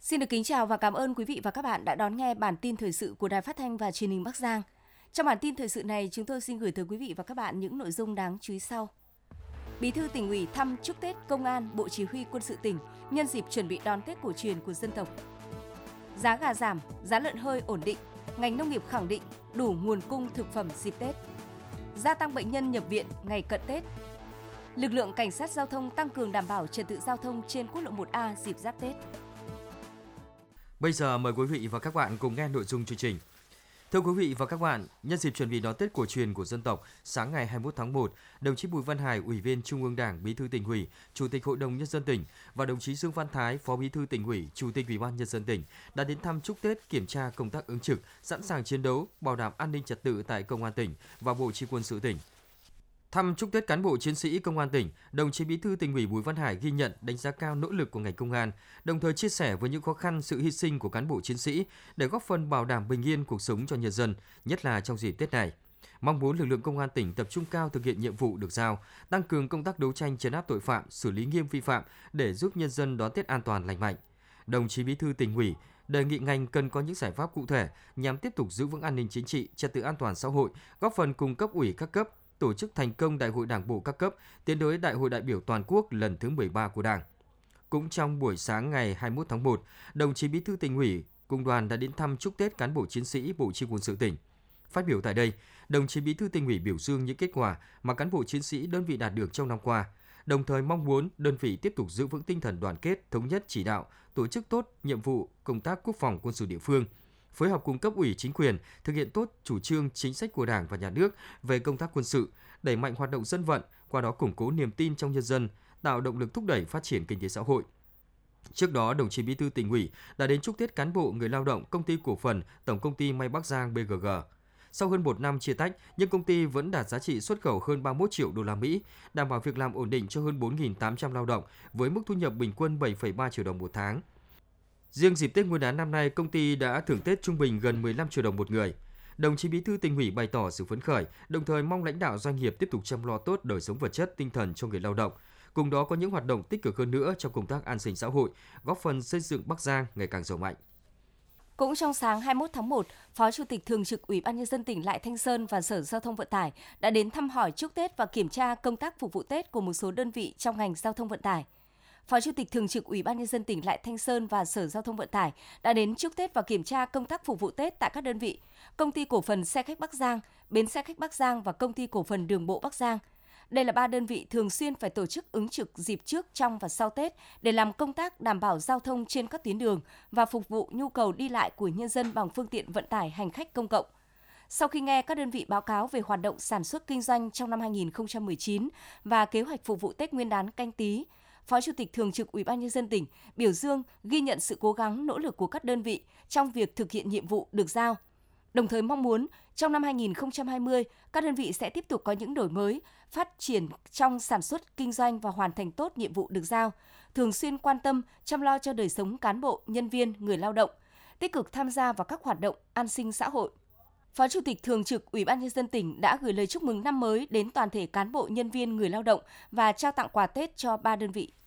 Xin được kính chào và cảm ơn quý vị và các bạn đã đón nghe bản tin thời sự của Đài Phát thanh và Truyền hình Bắc Giang. Trong bản tin thời sự này, chúng tôi xin gửi tới quý vị và các bạn những nội dung đáng chú ý sau. Bí thư Tỉnh ủy thăm chúc Tết Công an, Bộ Chỉ huy Quân sự tỉnh nhân dịp chuẩn bị đón Tết cổ truyền của dân tộc. Giá gà giảm, giá lợn hơi ổn định, ngành nông nghiệp khẳng định đủ nguồn cung thực phẩm dịp Tết. Gia tăng bệnh nhân nhập viện ngày cận Tết. Lực lượng cảnh sát giao thông tăng cường đảm bảo trật tự giao thông trên quốc lộ 1A dịp giáp Tết. Bây giờ mời quý vị và các bạn cùng nghe nội dung chương trình. Thưa quý vị và các bạn, nhân dịp chuẩn bị đón Tết cổ truyền của dân tộc, sáng ngày 21 tháng 1, đồng chí Bùi Văn Hải, Ủy viên Trung ương Đảng, Bí thư Tỉnh ủy, Chủ tịch Hội đồng Nhân dân tỉnh và đồng chí Dương Văn Thái, Phó Bí thư Tỉnh ủy, Chủ tịch Ủy ban Nhân dân tỉnh đã đến thăm chúc Tết, kiểm tra công tác ứng trực, sẵn sàng chiến đấu, bảo đảm an ninh trật tự tại Công an tỉnh và Bộ Chỉ huy Quân sự tỉnh. Thăm chúc Tết cán bộ chiến sĩ Công an tỉnh, đồng chí Bí thư Tỉnh ủy Bùi Văn Hải ghi nhận, đánh giá cao nỗ lực của ngành công an, đồng thời chia sẻ với những khó khăn, sự hy sinh của cán bộ chiến sĩ để góp phần bảo đảm bình yên cuộc sống cho nhân dân, nhất là trong dịp Tết này. Mong muốn lực lượng Công an tỉnh tập trung cao thực hiện nhiệm vụ được giao, tăng cường công tác đấu tranh trấn áp tội phạm, xử lý nghiêm vi phạm để giúp nhân dân đón Tết an toàn lành mạnh. Đồng chí Bí thư Tỉnh ủy đề nghị ngành cần có những giải pháp cụ thể nhằm tiếp tục giữ vững an ninh chính trị, trật tự an toàn xã hội, góp phần cùng cấp ủy các cấp tổ chức thành công Đại hội Đảng bộ các cấp, tiến tới Đại hội đại biểu toàn quốc lần thứ 13 của Đảng. Cũng trong buổi sáng ngày 21 tháng 1, đồng chí Bí thư Tỉnh ủy cùng đoàn đã đến thăm chúc Tết cán bộ chiến sĩ Bộ Chỉ huy Quân sự tỉnh. Phát biểu tại đây, đồng chí Bí thư Tỉnh ủy biểu dương những kết quả mà cán bộ chiến sĩ đơn vị đạt được trong năm qua, đồng thời mong muốn đơn vị tiếp tục giữ vững tinh thần đoàn kết, thống nhất chỉ đạo, tổ chức tốt nhiệm vụ công tác quốc phòng quân sự địa phương, phối hợp cùng cấp ủy chính quyền thực hiện tốt chủ trương chính sách của Đảng và Nhà nước về công tác quân sự, đẩy mạnh hoạt động dân vận, qua đó củng cố niềm tin trong nhân dân, tạo động lực thúc đẩy phát triển kinh tế xã hội. Trước đó, đồng chí Bí thư Tỉnh ủy đã đến chúc Tết cán bộ, người lao động Công ty cổ phần Tổng công ty May Bắc Giang BGG. Sau hơn 1 năm chia tách, nhưng công ty vẫn đạt giá trị xuất khẩu hơn 31 triệu đô la Mỹ, đảm bảo việc làm ổn định cho hơn 4.800 lao động với mức thu nhập bình quân 7,3 triệu đồng một tháng. Riêng dịp Tết Nguyên đán năm nay, công ty đã thưởng Tết trung bình gần 15 triệu đồng một người. Đồng chí Bí thư Tỉnh ủy bày tỏ sự phấn khởi, đồng thời mong lãnh đạo doanh nghiệp tiếp tục chăm lo tốt đời sống vật chất, tinh thần cho người lao động. Cùng đó có những hoạt động tích cực hơn nữa trong công tác an sinh xã hội, góp phần xây dựng Bắc Giang ngày càng giàu mạnh. Cũng trong sáng 21 tháng 1, Phó Chủ tịch Thường trực Ủy ban Nhân dân tỉnh Lại Thanh Sơn và Sở Giao thông Vận tải đã đến thăm hỏi chúc Tết và kiểm tra công tác phục vụ Tết của một số đơn vị trong ngành giao thông vận tải. Phó Chủ tịch Thường trực Ủy ban Nhân dân tỉnh Lại Thanh Sơn và Sở Giao thông Vận tải đã đến chúc Tết và kiểm tra công tác phục vụ Tết tại các đơn vị: Công ty cổ phần Xe khách Bắc Giang, Bến xe khách Bắc Giang và Công ty cổ phần Đường bộ Bắc Giang. Đây là 3 đơn vị thường xuyên phải tổ chức ứng trực dịp trước, trong và sau Tết để làm công tác đảm bảo giao thông trên các tuyến đường và phục vụ nhu cầu đi lại của nhân dân bằng phương tiện vận tải hành khách công cộng. Sau khi nghe các đơn vị báo cáo về hoạt động sản xuất kinh doanh trong năm 2019 và kế hoạch phục vụ Tết Nguyên đán Canh Tý, Phó Chủ tịch Thường trực Ủy ban Nhân dân tỉnh biểu dương, ghi nhận sự cố gắng nỗ lực của các đơn vị trong việc thực hiện nhiệm vụ được giao. Đồng thời mong muốn trong năm 2020, các đơn vị sẽ tiếp tục có những đổi mới, phát triển trong sản xuất, kinh doanh và hoàn thành tốt nhiệm vụ được giao, thường xuyên quan tâm, chăm lo cho đời sống cán bộ, nhân viên, người lao động, tích cực tham gia vào các hoạt động an sinh xã hội. Phó Chủ tịch Thường trực Ủy ban Nhân dân tỉnh đã gửi lời chúc mừng năm mới đến toàn thể cán bộ, nhân viên, người lao động và trao tặng quà Tết cho 3 đơn vị.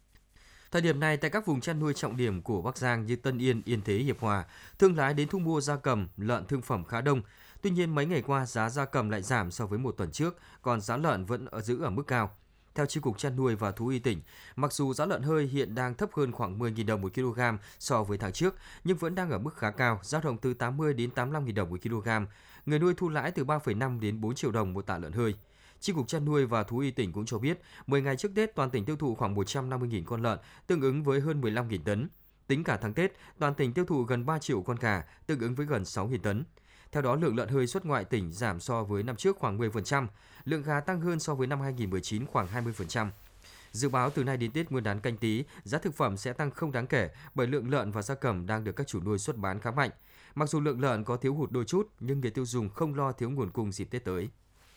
Thời điểm này, tại các vùng chăn nuôi trọng điểm của Bắc Giang như Tân Yên, Yên Thế, Hiệp Hòa, thương lái đến thu mua gia cầm, lợn thương phẩm khá đông. Tuy nhiên, mấy ngày qua giá gia cầm lại giảm so với một tuần trước, còn giá lợn vẫn giữ ở mức cao. Theo Chi cục Chăn nuôi và Thú y tỉnh, mặc dù giá lợn hơi hiện đang thấp hơn khoảng 10.000 đồng một kg so với tháng trước, nhưng vẫn đang ở mức khá cao, dao động từ 80 đến 85.000 đồng một kg. Người nuôi thu lãi từ 3,5 đến 4 triệu đồng một tạ lợn hơi. Chi cục Chăn nuôi và Thú y tỉnh cũng cho biết, 10 ngày trước Tết toàn tỉnh tiêu thụ khoảng 150.000 con lợn, tương ứng với hơn 15.000 tấn. Tính cả tháng Tết, toàn tỉnh tiêu thụ gần 3 triệu con gà, tương ứng với gần 6.000 tấn. Theo đó, lượng lợn hơi xuất ngoại tỉnh giảm so với năm trước khoảng 10%, lượng gà tăng hơn so với năm 2019 khoảng 20%. Dự báo từ nay đến Tết Nguyên đán Canh Tý, giá thực phẩm sẽ tăng không đáng kể bởi lượng lợn và gia cầm đang được các chủ nuôi xuất bán khá mạnh. Mặc dù lượng lợn có thiếu hụt đôi chút, nhưng người tiêu dùng không lo thiếu nguồn cung dịp Tết tới.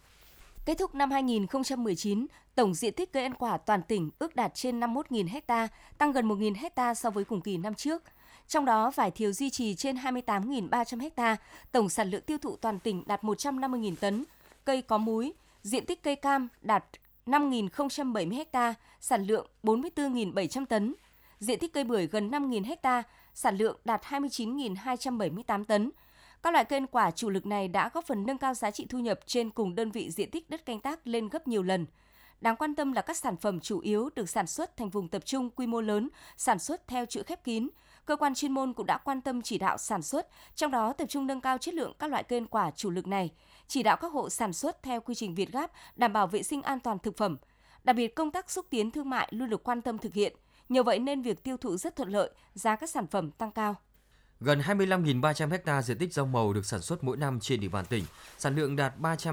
Kết thúc năm 2019, tổng diện tích cây ăn quả toàn tỉnh ước đạt trên 51.000 ha, tăng gần 1.000 ha so với cùng kỳ năm trước. Trong đó, vải thiều duy trì trên 28.300 ha, tổng sản lượng tiêu thụ toàn tỉnh đạt 150.000 tấn. Cây có múi, diện tích cây cam đạt 5.070 ha, sản lượng 44.700 tấn. Diện tích cây bưởi gần 5.000 ha, sản lượng đạt 29.278 tấn. Các loại cây ăn quả chủ lực này đã góp phần nâng cao giá trị thu nhập trên cùng đơn vị diện tích đất canh tác lên gấp nhiều lần. Đáng quan tâm là các sản phẩm chủ yếu được sản xuất thành vùng tập trung quy mô lớn, sản xuất theo chuỗi khép kín. Cơ quan chuyên môn cũng đã quan tâm chỉ đạo sản xuất, trong đó tập trung nâng cao chất lượng các loại cây ăn quả chủ lực này, chỉ đạo các hộ sản xuất theo quy trình Việt Gáp, đảm bảo vệ sinh an toàn thực phẩm. Đặc biệt, công tác xúc tiến thương mại luôn được quan tâm thực hiện. Nhờ vậy nên việc tiêu thụ rất thuận lợi, giá các sản phẩm tăng cao. Gần 25.300 ha diện tích rau màu được sản xuất mỗi năm trên địa bàn tỉnh, sản lượng đạt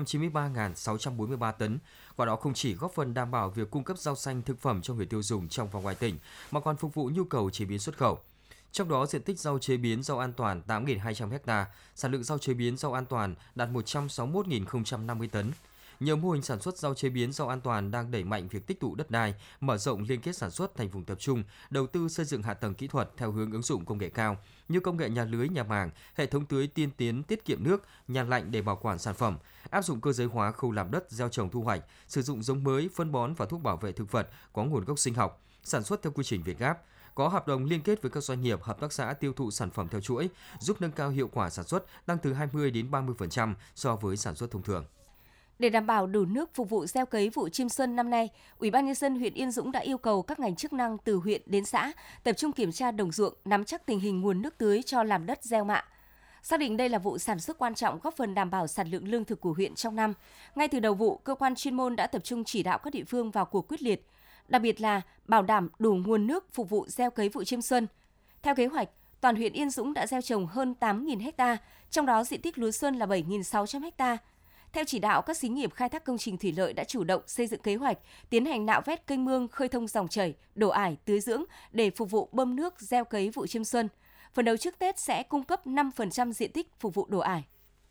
393.643 tấn. Qua đó không chỉ góp phần đảm bảo việc cung cấp rau xanh thực phẩm cho người tiêu dùng trong và ngoài tỉnh, mà còn phục vụ nhu cầu chế biến xuất khẩu. Trong đó, diện tích rau chế biến rau an toàn 8.200 ha, sản lượng rau chế biến rau an toàn đạt 161.050 tấn. Nhiều mô hình sản xuất rau chế biến rau an toàn đang đẩy mạnh việc tích tụ đất đai, mở rộng liên kết sản xuất thành vùng tập trung, đầu tư xây dựng hạ tầng kỹ thuật theo hướng ứng dụng công nghệ cao như công nghệ nhà lưới, nhà màng, hệ thống tưới tiên tiến tiết kiệm nước, nhà lạnh để bảo quản sản phẩm, áp dụng cơ giới hóa khâu làm đất, gieo trồng thu hoạch, sử dụng giống mới, phân bón và thuốc bảo vệ thực vật có nguồn gốc sinh học, sản xuất theo quy trình Việt Gáp, có hợp đồng liên kết với các doanh nghiệp, hợp tác xã tiêu thụ sản phẩm theo chuỗi, giúp nâng cao hiệu quả sản xuất, tăng từ 20 đến 30% so với sản xuất thông thường. Để đảm bảo đủ nước phục vụ gieo cấy vụ chiêm xuân năm nay, Ủy ban nhân dân huyện Yên Dũng đã yêu cầu các ngành chức năng từ huyện đến xã tập trung kiểm tra đồng ruộng, nắm chắc tình hình nguồn nước tưới cho làm đất gieo mạ. Xác định đây là vụ sản xuất quan trọng góp phần đảm bảo sản lượng lương thực của huyện trong năm. Ngay từ đầu vụ, cơ quan chuyên môn đã tập trung chỉ đạo các địa phương vào cuộc quyết liệt, đặc biệt là bảo đảm đủ nguồn nước phục vụ gieo cấy vụ chiêm xuân. Theo kế hoạch, toàn huyện Yên Dũng đã gieo trồng hơn 8.000 ha, trong đó diện tích lúa xuân là 7.600 ha. Theo chỉ đạo, các xí nghiệp khai thác công trình thủy lợi đã chủ động xây dựng kế hoạch, tiến hành nạo vét kênh mương, khơi thông dòng chảy, đổ ải, tưới dưỡng để phục vụ bơm nước gieo cấy vụ chiêm xuân. Phấn đấu trước Tết sẽ cung cấp 5% diện tích phục vụ đổ ải.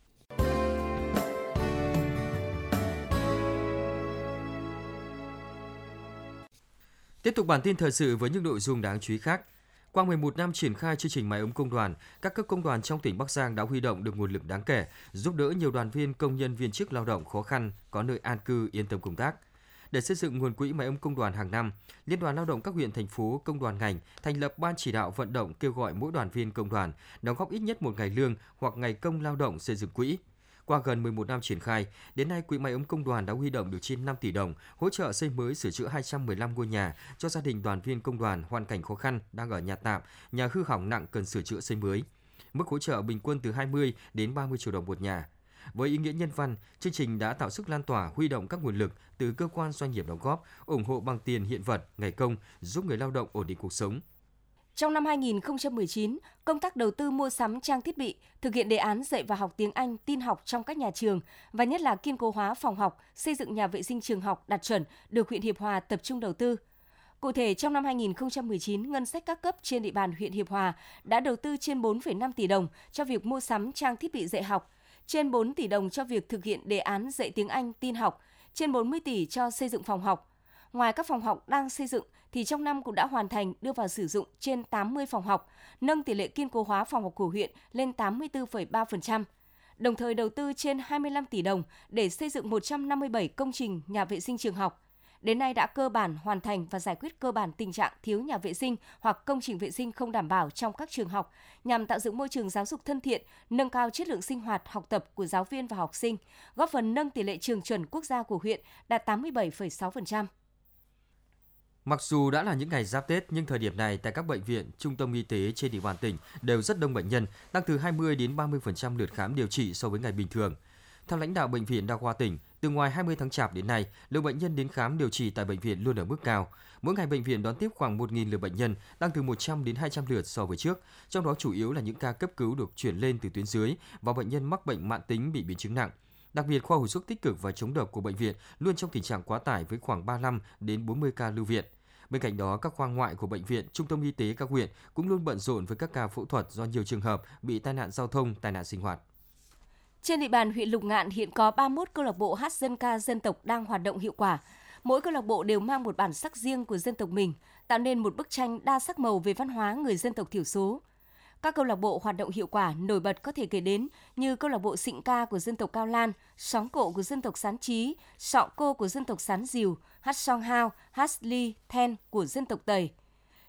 Tiếp tục bản tin thời sự với những nội dung đáng chú ý khác. Qua 11 năm triển khai chương trình mái ấm công đoàn, các cấp công đoàn trong tỉnh Bắc Giang đã huy động được nguồn lực đáng kể, giúp đỡ nhiều đoàn viên, công nhân, viên chức lao động khó khăn có nơi an cư, yên tâm công tác. Để xây dựng nguồn quỹ mái ấm công đoàn hàng năm, Liên đoàn Lao động các huyện, thành phố, công đoàn ngành thành lập ban chỉ đạo vận động kêu gọi mỗi đoàn viên công đoàn đóng góp ít nhất một ngày lương hoặc ngày công lao động xây dựng quỹ. Qua gần 11 năm triển khai, đến nay quỹ mái ấm công đoàn đã huy động được trên 5 tỷ đồng, hỗ trợ xây mới sửa chữa 215 ngôi nhà cho gia đình đoàn viên công đoàn hoàn cảnh khó khăn đang ở nhà tạm, nhà hư hỏng nặng cần sửa chữa xây mới. Mức hỗ trợ bình quân từ 20 đến 30 triệu đồng một nhà. Với ý nghĩa nhân văn, chương trình đã tạo sức lan tỏa, huy động các nguồn lực từ cơ quan doanh nghiệp đóng góp, ủng hộ bằng tiền hiện vật, ngày công, giúp người lao động ổn định cuộc sống. Trong năm 2019, công tác đầu tư mua sắm trang thiết bị, thực hiện đề án dạy và học tiếng Anh, tin học trong các nhà trường và nhất là kiên cố hóa phòng học, xây dựng nhà vệ sinh trường học đạt chuẩn được huyện Hiệp Hòa tập trung đầu tư. Cụ thể, trong năm 2019, ngân sách các cấp trên địa bàn huyện Hiệp Hòa đã đầu tư trên 4,5 tỷ đồng cho việc mua sắm trang thiết bị dạy học, trên 4 tỷ đồng cho việc thực hiện đề án dạy tiếng Anh, tin học, trên 40 tỷ cho xây dựng phòng học. Ngoài các phòng học đang xây dựng, thì trong năm cũng đã hoàn thành đưa vào sử dụng trên 80 phòng học, nâng tỷ lệ kiên cố hóa phòng học của huyện lên 84,3%. Đồng thời đầu tư trên 25 tỷ đồng để xây dựng 157 công trình nhà vệ sinh trường học. Đến nay đã cơ bản hoàn thành và giải quyết cơ bản tình trạng thiếu nhà vệ sinh hoặc công trình vệ sinh không đảm bảo trong các trường học, nhằm tạo dựng môi trường giáo dục thân thiện, nâng cao chất lượng sinh hoạt học tập của giáo viên và học sinh, góp phần nâng tỷ lệ trường chuẩn quốc gia của huyện đạt 87,6%. Mặc dù đã là những ngày giáp Tết nhưng thời điểm này tại các bệnh viện, trung tâm y tế trên địa bàn tỉnh đều rất đông bệnh nhân, tăng từ 20 đến 30% lượt khám điều trị so với ngày bình thường. Theo lãnh đạo Bệnh viện Đa khoa tỉnh, từ ngoài 20 tháng Chạp đến nay, lượng bệnh nhân đến khám điều trị tại bệnh viện luôn ở mức cao. Mỗi ngày bệnh viện đón tiếp khoảng 1.000 lượt bệnh nhân, tăng từ 100 đến 200 lượt so với trước, trong đó chủ yếu là những ca cấp cứu được chuyển lên từ tuyến dưới và bệnh nhân mắc bệnh mãn tính bị biến chứng nặng. Đặc biệt, khoa hồi sức tích cực và chống độc của bệnh viện luôn trong tình trạng quá tải với khoảng 35 đến 40 ca lưu viện. Bên cạnh đó, các khoa ngoại của bệnh viện, trung tâm y tế các huyện cũng luôn bận rộn với các ca phẫu thuật do nhiều trường hợp bị tai nạn giao thông, tai nạn sinh hoạt. Trên địa bàn huyện Lục Ngạn hiện có 31 câu lạc bộ hát dân ca dân tộc đang hoạt động hiệu quả. Mỗi câu lạc bộ đều mang một bản sắc riêng của dân tộc mình, tạo nên một bức tranh đa sắc màu về văn hóa người dân tộc thiểu số. Các câu lạc bộ hoạt động hiệu quả nổi bật có thể kể đến như câu lạc bộ Sịnh ca của dân tộc Cao Lan, Sóng cộ của dân tộc Sán Trí, Sọ cô của dân tộc Sán Dìu, hát song hao, hát ly, then của dân tộc Tây.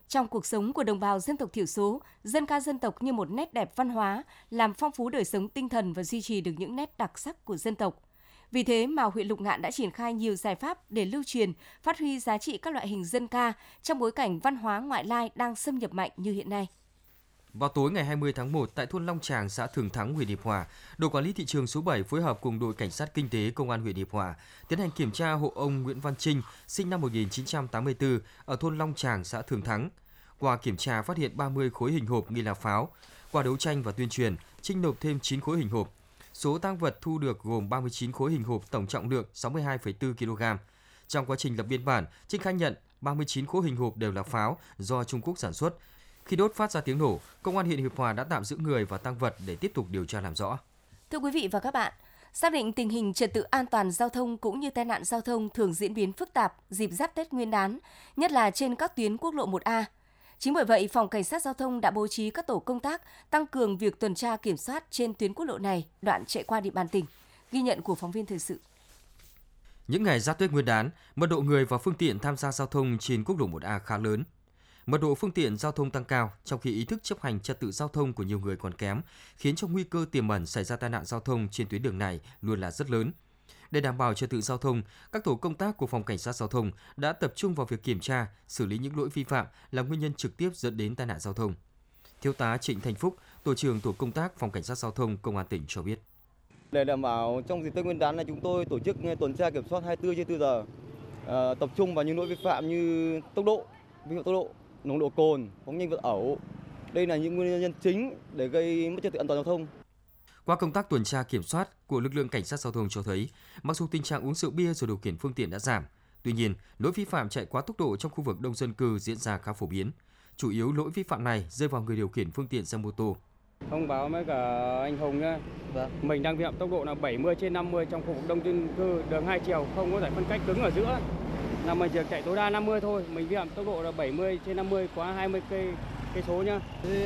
Trong cuộc sống của đồng bào dân tộc thiểu số, dân ca dân tộc như một nét đẹp văn hóa, làm phong phú đời sống tinh thần và duy trì được những nét đặc sắc của dân tộc. Vì thế mà huyện Lục Ngạn đã triển khai nhiều giải pháp để lưu truyền, phát huy giá trị các loại hình dân ca trong bối cảnh văn hóa ngoại lai đang xâm nhập mạnh như hiện nay. Vào tối ngày 20 tháng 1, tại thôn Long Tràng, xã Thường Thắng, huyện Hiệp Hòa, đội quản lý thị trường số 7 phối hợp cùng đội cảnh sát kinh tế công an huyện Hiệp Hòa tiến hành kiểm tra hộ ông Nguyễn Văn Trinh, sinh năm 1984, ở thôn Long Tràng, xã Thường Thắng. Qua kiểm tra phát hiện 30 khối hình hộp nghi là pháo. Qua đấu tranh và tuyên truyền, Trinh nộp thêm 9 khối hình hộp. Số tang vật thu được gồm 39 khối hình hộp tổng trọng lượng 62,4 kg. Trong quá trình lập biên bản, Trinh khai nhận 39 khối hình hộp đều là pháo do Trung Quốc sản xuất. Khi đốt phát ra tiếng nổ, Công an huyện Hiệp Hòa đã tạm giữ người và tang vật để tiếp tục điều tra làm rõ. Thưa quý vị và các bạn, xác định tình hình trật tự an toàn giao thông cũng như tai nạn giao thông thường diễn biến phức tạp dịp Giáp Tết Nguyên đán, nhất là trên các tuyến quốc lộ 1A. Chính bởi vậy, Phòng Cảnh sát Giao thông đã bố trí các tổ công tác tăng cường việc tuần tra kiểm soát trên tuyến quốc lộ này, đoạn chạy qua địa bàn tỉnh. Ghi nhận của phóng viên thời sự. Những ngày Giáp Tết Nguyên đán, mật độ người và phương tiện tham gia giao thông trên quốc lộ 1A khá lớn. Mật độ phương tiện giao thông tăng cao, trong khi ý thức chấp hành trật tự giao thông của nhiều người còn kém, khiến cho nguy cơ tiềm ẩn xảy ra tai nạn giao thông trên tuyến đường này luôn là rất lớn. Để đảm bảo trật tự giao thông, các tổ công tác của Phòng Cảnh sát Giao thông đã tập trung vào việc kiểm tra, xử lý những lỗi vi phạm là nguyên nhân trực tiếp dẫn đến tai nạn giao thông. Thiếu tá Trịnh Thành Phúc, tổ trưởng tổ công tác Phòng Cảnh sát Giao thông Công an tỉnh cho biết. Để đảm bảo trong dịp Tết Nguyên đán này, chúng tôi tổ chức tuần tra kiểm soát 24/4 giờ, tập trung vào những lỗi vi phạm như tốc độ, vi phạm tốc độ, nồng độ cồn, phóng nhanh vượt ẩu. Đây là những nguyên nhân chính để gây mất trật tự an toàn giao thông. Qua công tác tuần tra kiểm soát của lực lượng cảnh sát giao thông cho thấy, mặc dù tình trạng uống rượu bia rồi điều khiển phương tiện đã giảm, tuy nhiên lỗi vi phạm chạy quá tốc độ trong khu vực đông dân cư diễn ra khá phổ biến. Chủ yếu lỗi vi phạm này rơi vào người điều khiển phương tiện xe mô tô. Thông báo với cả anh Hùng nhé. Mình đang vi phạm tốc độ là 70/50 trong khu vực đông dân cư, đường hai chiều không có giải phân cách cứng ở giữa. Là mình chỉ chạy tối đa 50 thôi, mình vi phạm tốc độ là 70/50 quá 20 cây số nhá. Thì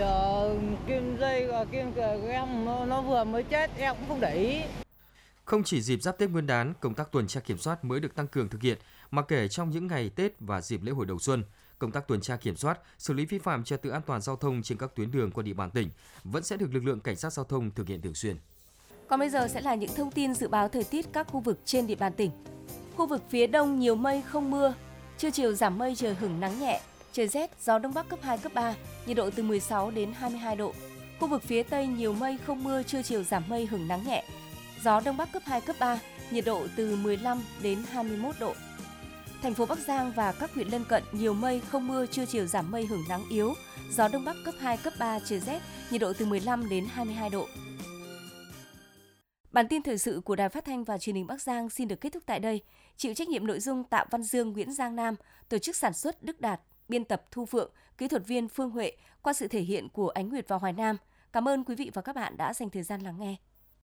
kim dây và kim em nó vừa mới chết, em cũng không để ý. Không chỉ dịp Giáp Tết Nguyên đán, công tác tuần tra kiểm soát mới được tăng cường thực hiện, mà kể trong những ngày Tết và dịp lễ hội đầu xuân, công tác tuần tra kiểm soát, xử lý vi phạm trật tự an toàn giao thông trên các tuyến đường qua địa bàn tỉnh vẫn sẽ được lực lượng cảnh sát giao thông thực hiện thường xuyên. Còn bây giờ sẽ là những thông tin dự báo thời tiết các khu vực trên địa bàn tỉnh. Khu vực phía Đông nhiều mây không mưa, trưa chiều giảm mây trời hửng nắng nhẹ, trời rét, gió Đông Bắc cấp 2, cấp 3, nhiệt độ từ 16 đến 22 độ. Khu vực phía Tây nhiều mây không mưa, trưa chiều giảm mây hửng nắng nhẹ, gió Đông Bắc cấp 2, cấp 3, nhiệt độ từ 15 đến 21 độ. Thành phố Bắc Giang và các huyện lân cận nhiều mây không mưa, trưa chiều giảm mây hửng nắng yếu, gió Đông Bắc cấp 2, cấp 3, trời rét, nhiệt độ từ 15 đến 22 độ. Bản tin thời sự của Đài Phát thanh và Truyền hình Bắc Giang xin được kết thúc tại đây. Chịu trách nhiệm nội dung Tạ Văn Dương, Nguyễn Giang Nam, tổ chức sản xuất Đức Đạt, biên tập Thu Phượng, kỹ thuật viên Phương Huệ, qua sự thể hiện của Ánh Nguyệt và Hoài Nam. Cảm ơn quý vị và các bạn đã dành thời gian lắng nghe.